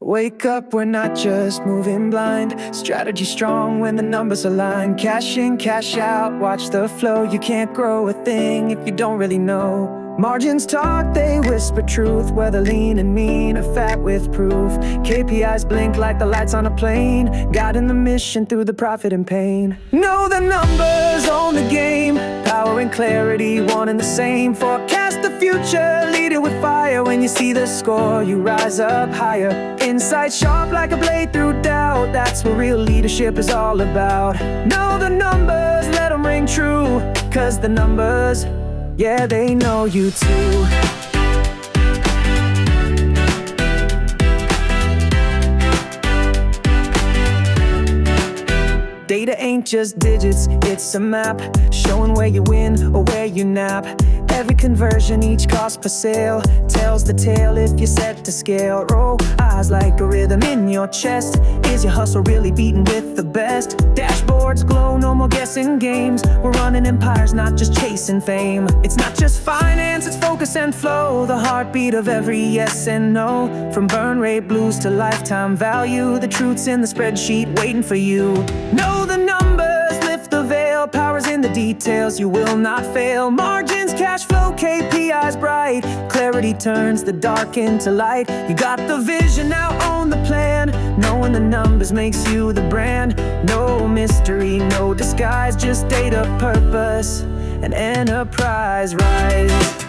Wake up, we're not just moving blind. Strategy strong when the numbers align. Cash in, cash out, watch the flow. You can't grow a thing if you don't really know. Margins talk, they whisper truth. Whether lean and mean or fat with proof. KPIs blink like the lights on a plane, guiding the mission through the profit and pain. Know the numbers, own the game. Power and clarity, one and the same. Forecast the future, lead it with fire. When you see the score, you rise up higher. Insight sharp like a blade through doubt. That's what real leadership is all about. Know the numbers, let them ring true. 'Cause the numbers, yeah, they know you too. Data ain't just digits, it's a map, showing where you win or where you nap. Every conversion, each cost per sale, tells the tale if you're set to scale. Roll eyes like a rhythm in your chest. Is your hustle really beating with the best? Dashboards glow, no more guessing games. We're running empires, not just chasing fame. It's not just finance, it's focus and flow. The heartbeat of every yes and no. From burn rate blues to lifetime value, the truth's in the spreadsheet waiting for you. Know the numbers, lift the veil. Power's in the details, you will not fail. Margins, cash flow, KPIs bright. Clarity turns the dark into light. You got the vision, now own the plan. Knowing the numbers makes you the brand. No mystery, no disguise, just data, purpose, and enterprise. Rise.